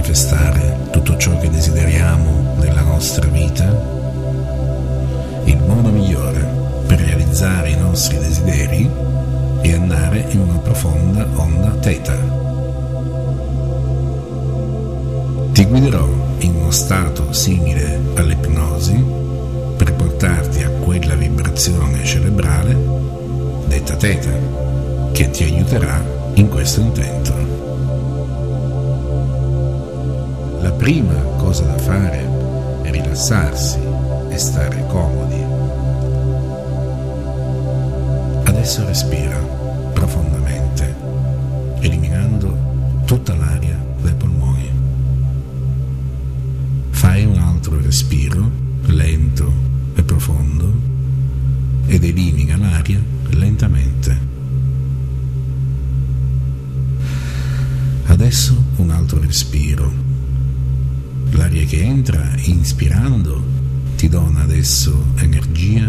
manifestare tutto ciò che desideriamo nella nostra vita, il modo migliore per realizzare i nostri desideri è andare in una profonda onda theta. Ti guiderò in uno stato simile all'ipnosi per portarti a quella vibrazione cerebrale detta theta che ti aiuterà in questo intento. La prima cosa da fare è rilassarsi e stare comodi. Adesso respira profondamente, eliminando tutta l'aria dai polmoni. Fai un altro respiro lento e profondo ed elimina l'aria lentamente. Adesso un altro respiro. L'aria che entra inspirando ti dona adesso energia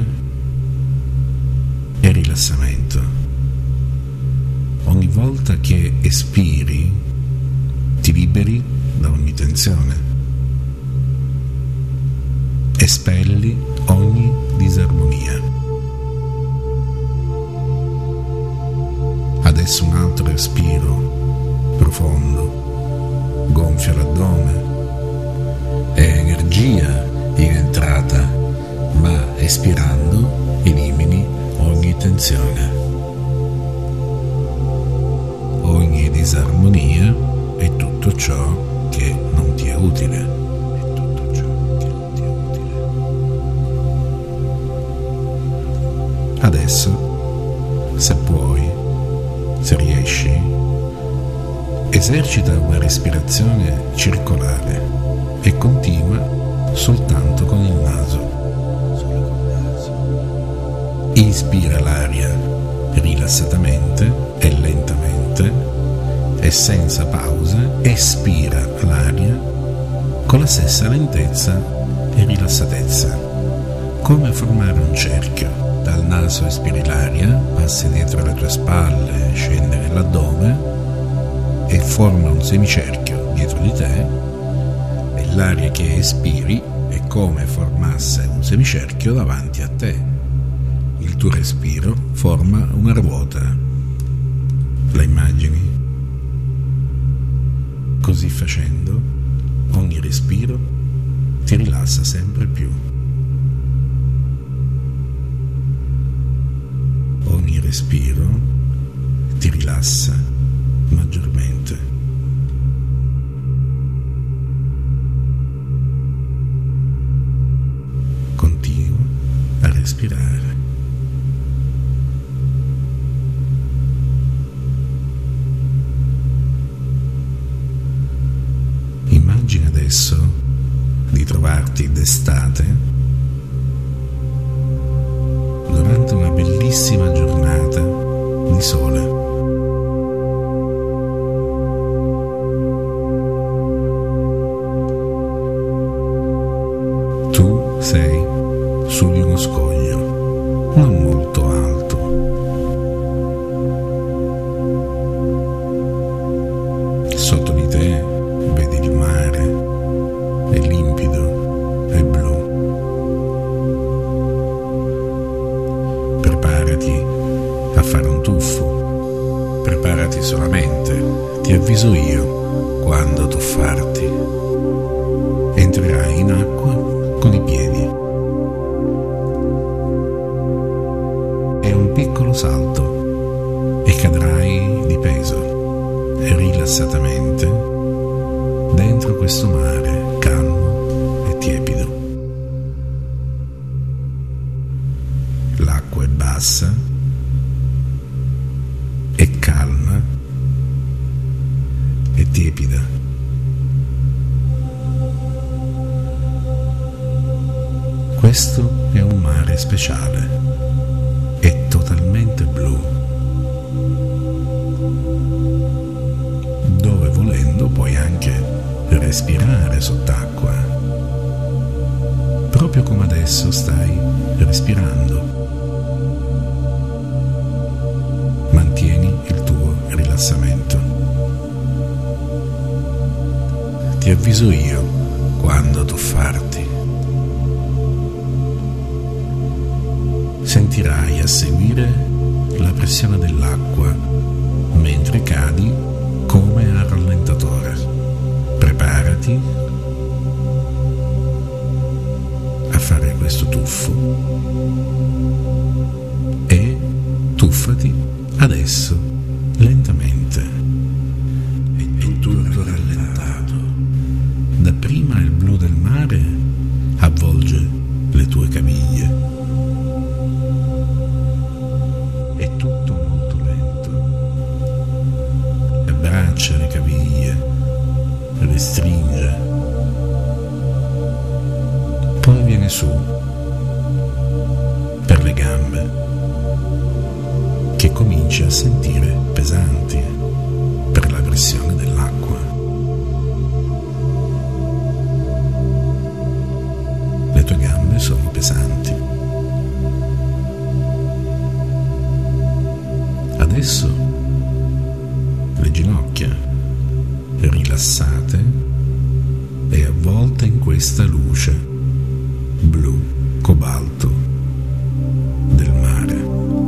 e rilassamento. Ogni volta che espiri ti liberi da ogni tensione. Espelli ogni disarmonia. Adesso un altro respiro profondo, gonfia l'addome, è energia in entrata, ma espirando elimini ogni tensione, ogni disarmonia e tutto ciò che non ti è utile. Adesso, se puoi, se riesci, esercita una respirazione circolare e continua soltanto con il naso. Inspira l'aria rilassatamente e lentamente e senza pause espira l'aria con la stessa lentezza e rilassatezza, come formare un cerchio. Dal naso espiri l'aria, passi dietro le tue spalle, scende nell'addome e forma un semicerchio dietro di te, e l'aria che espiri è come formasse un semicerchio davanti a te. Il tuo respiro forma una ruota. La immagini? Così facendo, ogni respiro ti rilassa sempre più. Ogni respiro ti rilassa maggiormente. Continua a respirare. Immagina adesso di trovarti d'estate durante una bellissima giornata di sole. Tu sei su di uno scoglio non molto alto. Sotto di te vedi il mare, è limpido, è blu. Preparati a fare un tuffo, preparati solamente, ti avviso io quando tuffarti. Entrerai in acqua con i piedi. È un piccolo salto e cadrai di peso, rilassatamente, dentro questo mare calmo e tiepido. L'acqua è bassa, è calma e tiepida. Questo è un mare speciale, è totalmente blu, dove volendo puoi anche respirare sott'acqua, proprio come adesso stai respirando. Mantieni il tuo rilassamento. Ti avviso io quando tuffarti. Sentirai a seguire la pressione dell'acqua mentre cadi come a rallentatore. Preparati a fare questo tuffo e tuffati adesso lentamente. È tutto rallentato. Dapprima il blu del mare avvolge le tue caviglie. È tutto molto lento. Abbraccia le caviglie, restringe. Poi viene su per le gambe, che cominci a sentire pesanti per la pressione dell'acqua. Le tue gambe sono pesanti. Adesso le ginocchia rilassate e avvolte in questa luce blu cobalto del mare.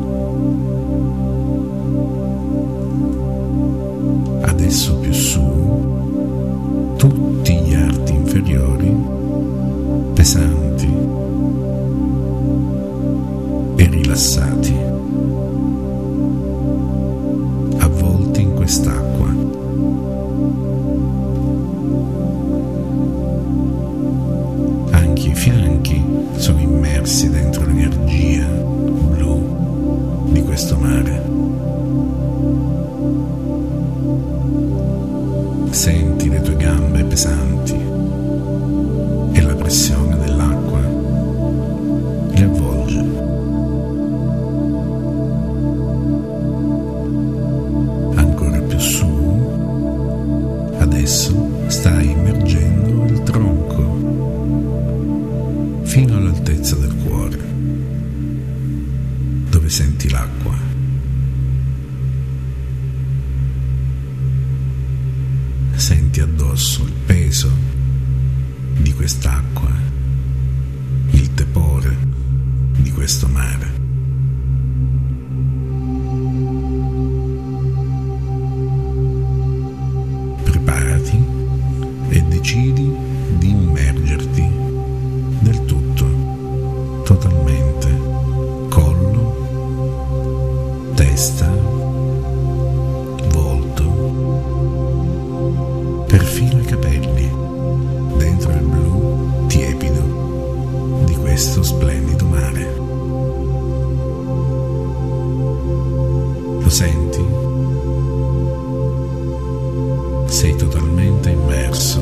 Adesso più su, tutti gli arti inferiori pesanti e rilassati, avvolti in quest'acqua. Anche i fianchi sono immersi dentro l'energia blu di questo mare. Senti le tue gambe pesanti e la pressione dell'acqua le avvolge. Ancora più su, adesso stai immergendo il tronco fino all'altezza del cuore, dove senti l'acqua. Senti addosso il peso di quest'acqua, il tepore di questo mare. Preparati e decidi di immergerti del tutto, totalmente, collo, testa, perfino i capelli, dentro il blu tiepido di questo splendido mare. Lo senti? Sei totalmente immerso.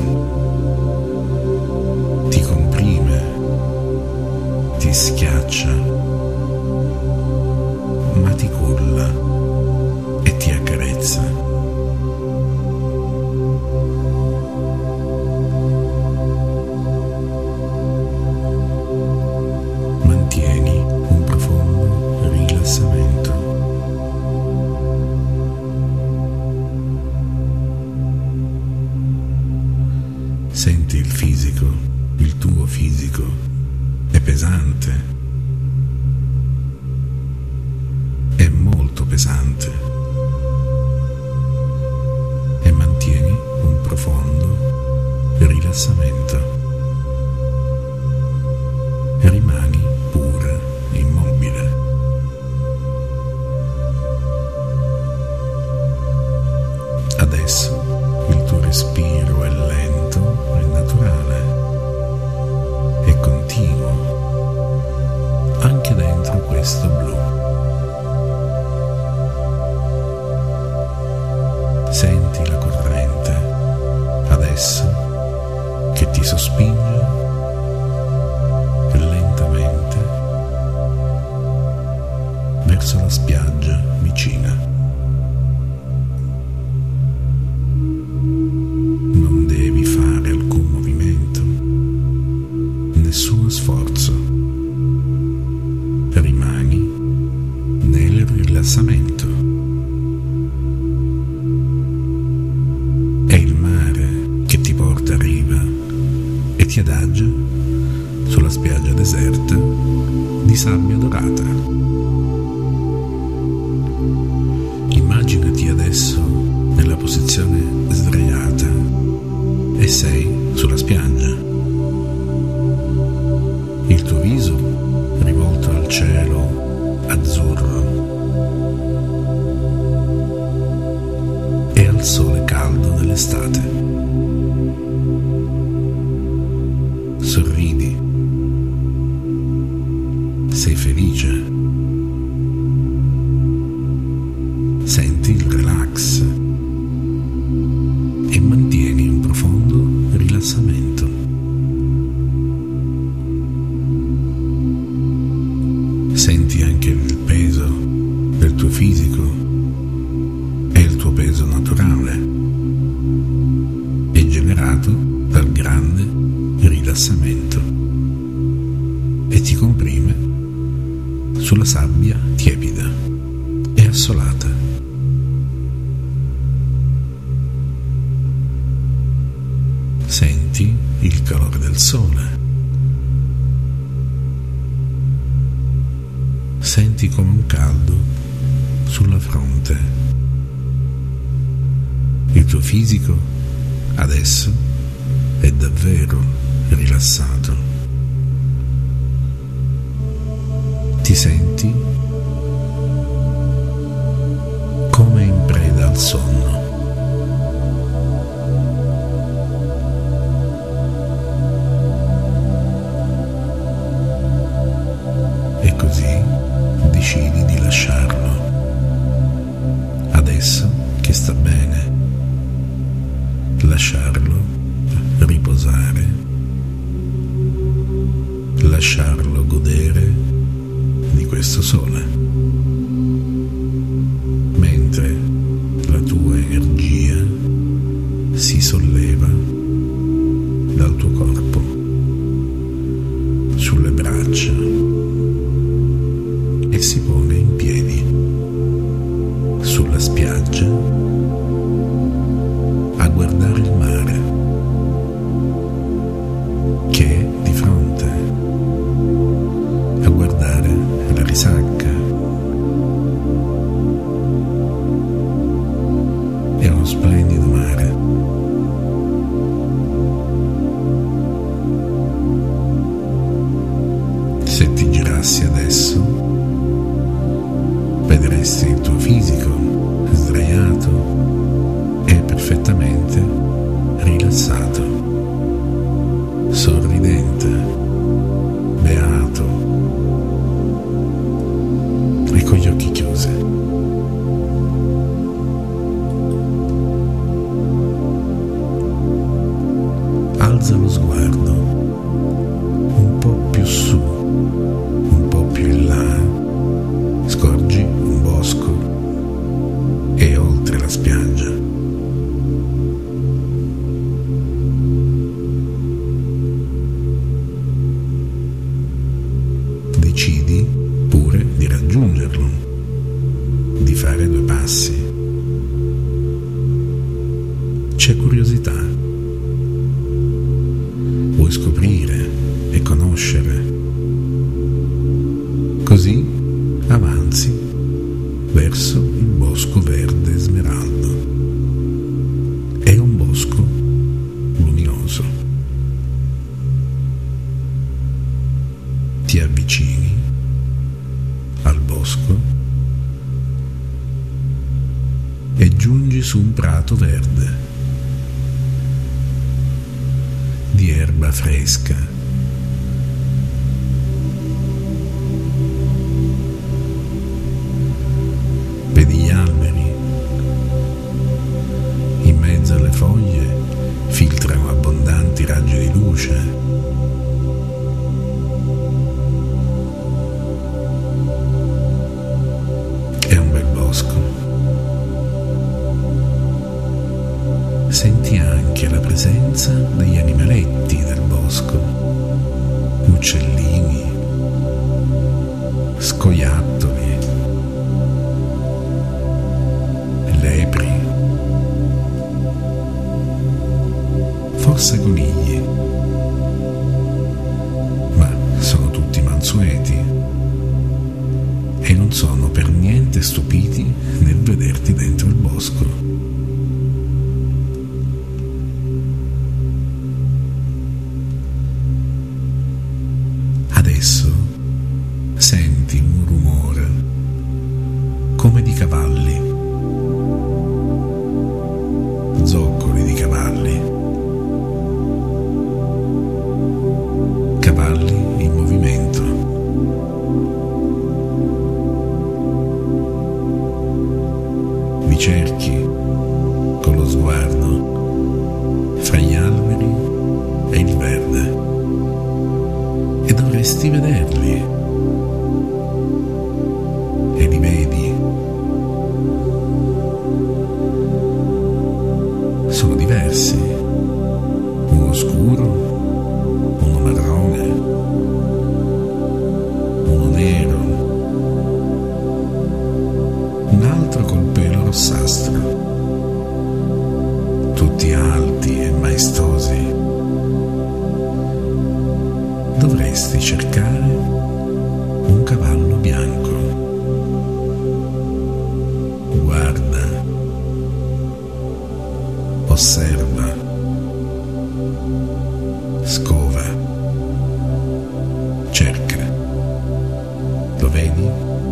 Ti comprime, ti schiaccia, ma ti culla e ti accarezza. Senti il fisico, il tuo fisico è pesante, è molto pesante, e mantieni un profondo rilassamento e rimani pure immobile. Adesso il tuo respiro è lento, è naturale, è continuo, anche dentro questo blu. Senti la corrente adesso che ti sospinge lentamente verso la spiaggia vicina. Nessuno sforzo, rimani nel rilassamento. È il mare che ti porta a ti adagia sulla spiaggia deserta di sabbia dorata. Immaginati adesso nella posizione sdraiata e sei sulla spiaggia. Il tuo viso rivolto al cielo azzurro e al sole caldo dell'estate. Sorridi, sei felice, senti il relax e mantieni un profondo rilassamento. Senti anche il peso del tuo fisico e il tuo peso naturale è generato dal grande rilassamento e ti comprime sulla sabbia tiepida e assolata. Senti il calore del sole. Senti come un caldo sulla fronte. Il tuo fisico adesso è davvero rilassato. Ti senti come in preda al sonno. E così decidi di lasciarlo. Adesso che sta bene, lasciarlo riposare, lasciarlo godere di questo sole, mentre la tua energia si solleva dal tuo corpo, sulle braccia e si pone in piedi sulla spiaggia a guardare il mare che è di fronte, a guardare la risacca. È uno splendido mare. Se ti girassi adesso, vedresti il tuo fisico sdraiato e perfettamente rilassato, sorridente, beato e con gli occhi chiusi. Alza lo sguardo un po' più su, un po' più in là, scorgi un bosco e oltre la spiaggia. Decidi pure di raggiungerlo, di fare 2 passi. C'è curiosità. Vuoi scoprire e conoscere. Così avanzi verso il bosco verde smeraldo. È un bosco luminoso. Ti avvicini al bosco e giungi su un prato verde di erba fresca. Vedi gli alberi, in mezzo alle foglie filtrano abbondanti raggi di luce. È un bel bosco. Senti anche la presenza degli animaletti del bosco, uccellini, scoiattoli, lepri, forse conigli. rimanete stupiti nel vederti dentro il bosco. Adesso senti un rumore come di cavalli, zoccoli di cavalli, cavalli in movimento. Vi cerchi con lo sguardo fra gli alberi e il verde e dovresti vederli e li vedi. Sono diversi, uno scuro, uno marrone, uno nero, un altro col pelo rossastro, tutti alti e maestosi. Dovresti cercare un cavallo bianco. Guarda, osserva, scova, cerca. Lo vedi?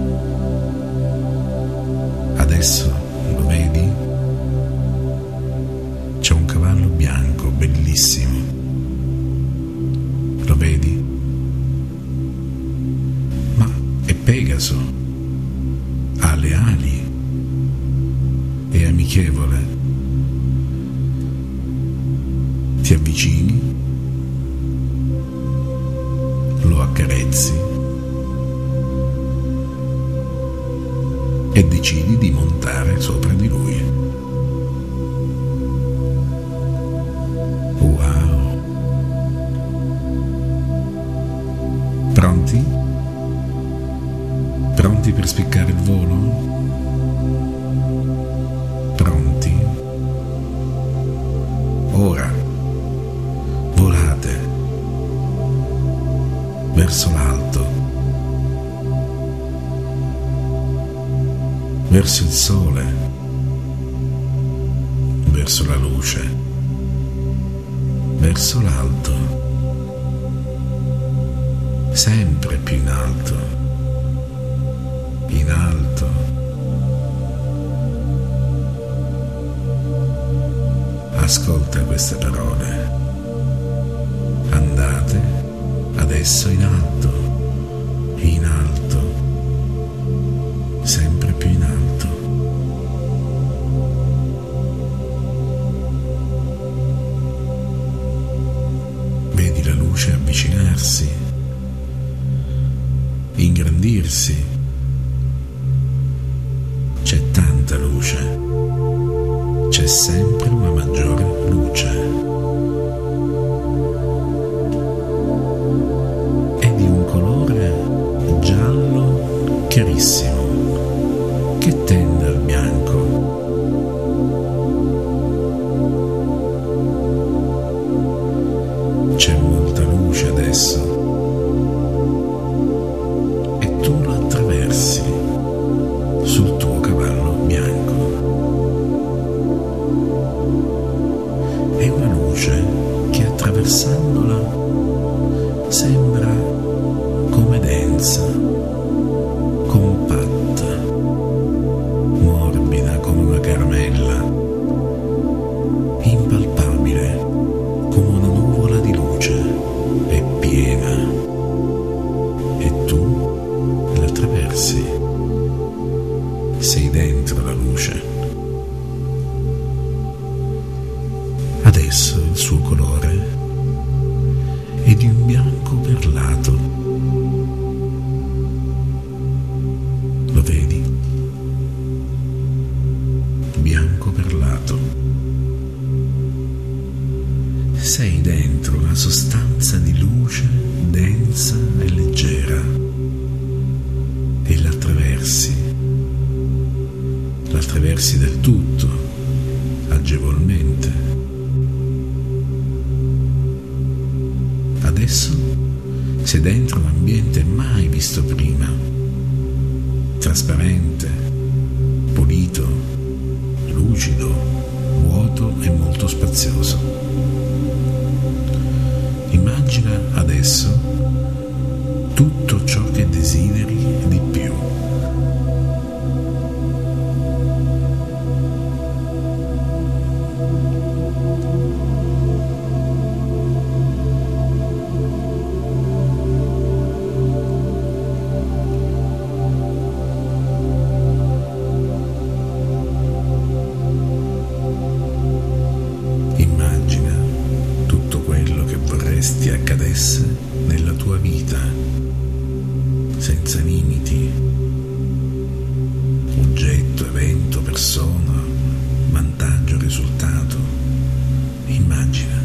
Adesso lo vedi? C'è un cavallo bianco bellissimo. Lo vedi? Ma è Pegaso, ha le ali, è amichevole. Ti avvicini, lo accarezzi e decidi di montare sopra di lui. Wow! Pronti? Pronti per spiccare il volo? Pronti? Ora volate verso l'alto, verso il sole, verso la luce, verso l'alto, sempre più in alto, in alto. Ascolta queste parole. Andate adesso in alto, sempre più in alto. Vedi la luce avvicinarsi, ingrandirsi. C'è tanta luce, c'è sempre una maggiore luce. Chiarissimo, che tende al bianco. C'è molta luce adesso e tu lo attraversi sul tuo cavallo bianco. È una luce che attraversandola sembra come densa, compatta, morbida come una caramella, impalpabile come una nuvola di luce, è piena e tu la attraversi, sei dentro la luce. Adesso il suo colore è di un bianco perlato. Lo vedi? Bianco perlato. Sei dentro una sostanza di luce densa e leggera e l'attraversi del tutto, agevolmente. Adesso sei dentro un ambiente mai visto prima, trasparente, pulito, lucido, vuoto e molto spazioso. Immagina adesso tutto ciò che desideri di più. Accadesse nella tua vita, senza limiti, oggetto, evento, persona, vantaggio, risultato. Immagina.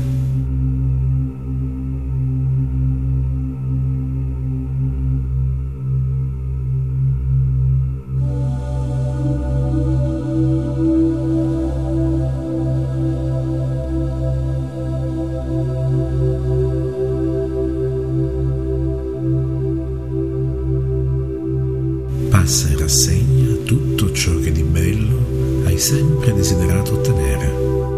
Passa in rassegna tutto ciò che di bello hai sempre desiderato ottenere.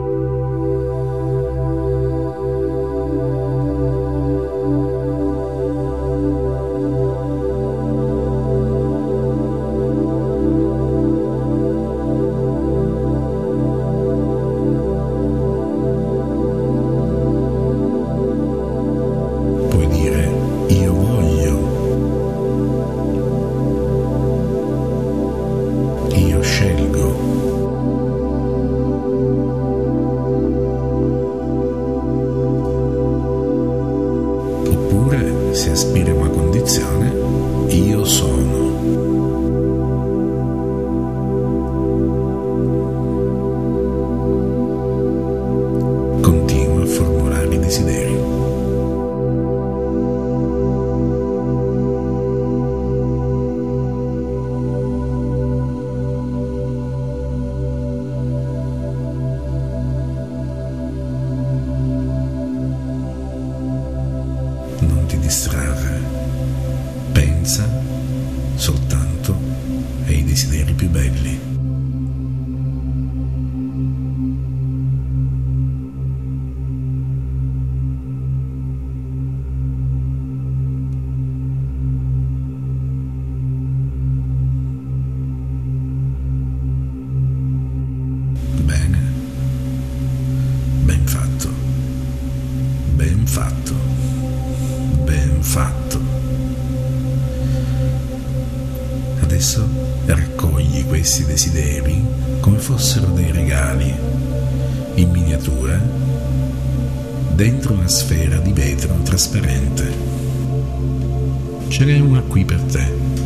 Puoi dire: io voglio. Io scelgo. Oppure, se aspiri a una condizione, io sono. Continua a formulare i desideri. Non ti distrarre, pensa soltanto ai desideri più belli. Bene, ben fatto, ben fatto. Ben fatto. Adesso raccogli questi desideri come fossero dei regali in miniatura dentro una sfera di vetro trasparente. Ce n'è una qui per te.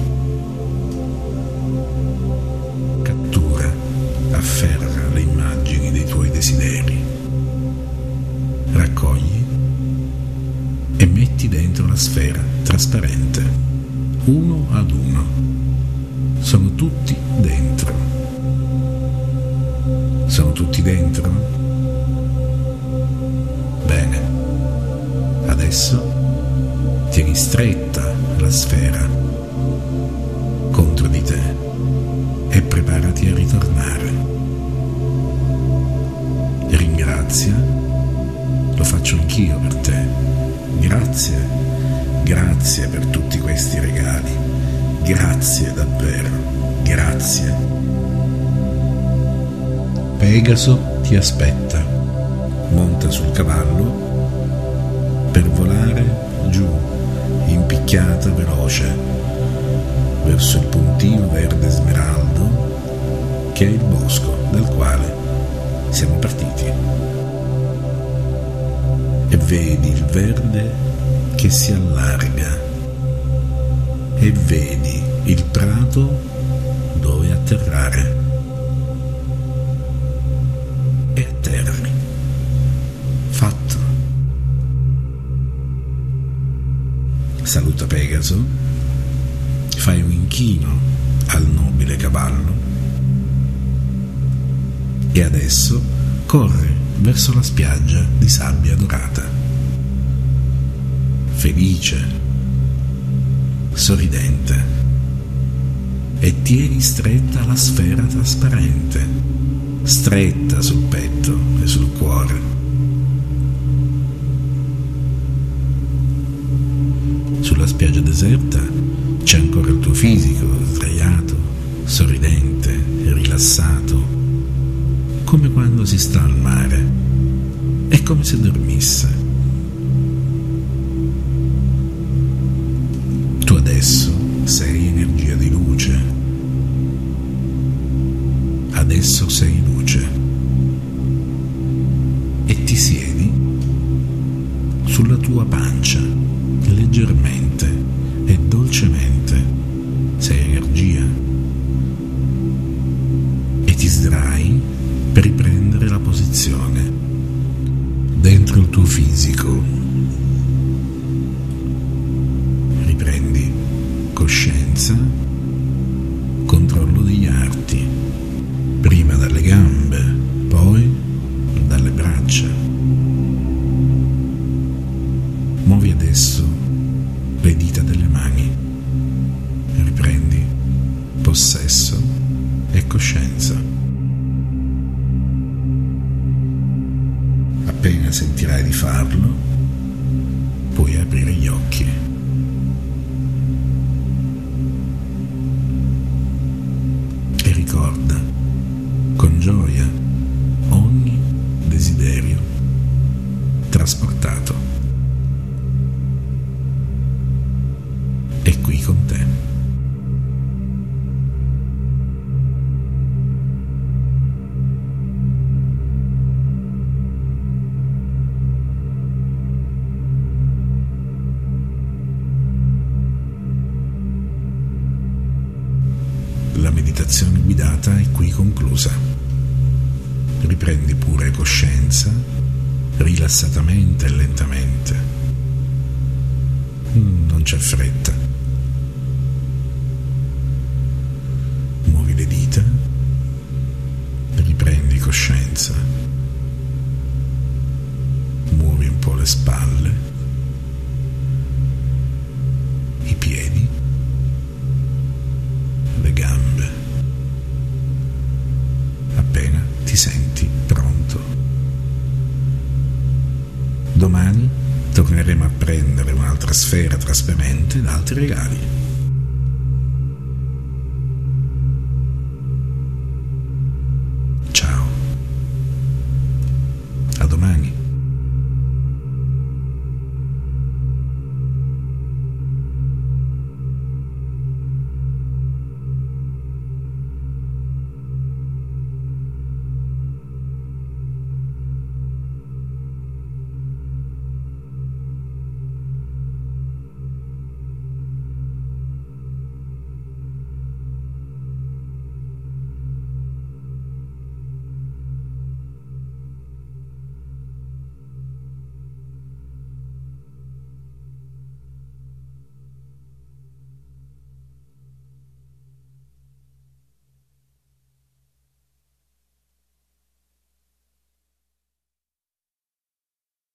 Cattura, afferra le immagini dei tuoi desideri. Raccogli e metti dentro la sfera trasparente, uno ad uno. Sono tutti dentro. Sono tutti dentro? Bene. Adesso tieni stretta la sfera contro di te e preparati a ritornare. Ringrazia, lo faccio anch'io per te. Grazie, grazie per tutti questi regali, grazie davvero, grazie. Pegaso ti aspetta, monta sul cavallo per volare giù, in picchiata veloce, verso il puntino verde smeraldo che è il bosco dal quale siamo partiti. E vedi il verde che si allarga e vedi il prato dove atterrare e atterri. Fatto. Saluta Pegaso, fai un inchino al nobile cavallo e adesso corre verso la spiaggia di sabbia dorata, felice, sorridente e tieni stretta la sfera trasparente, stretta sul petto e sul cuore. Sulla spiaggia deserta c'è ancora il tuo fisico, sdraiato, sorridente e rilassato, come quando si sta al mare. È come se dormisse. Tu adesso sei energia di luce. Adesso sei luce. E ti siedi sulla tua pancia, leggermente e dolcemente. Sei energia. E ti sdrai per riprendere la posizione dentro il tuo fisico. Riprendi coscienza, controllo degli arti, prima dalle gambe, poi dalle braccia. Muovi adesso le dita delle mani. Riprendi possesso e coscienza. Appena sentirai di farlo, puoi aprire gli occhi. E ricorda con gioia ogni desiderio trasportato. È qui con te. La meditazione guidata è qui conclusa. Riprendi pure coscienza, rilassatamente e lentamente. Non c'è fretta. Muovi le dita, riprendi coscienza, muovi un po' le spalle, i piedi, le gambe. Appena ti senti pronto. Domani torneremo a prendere un'altra sfera trasparente ed altri regali.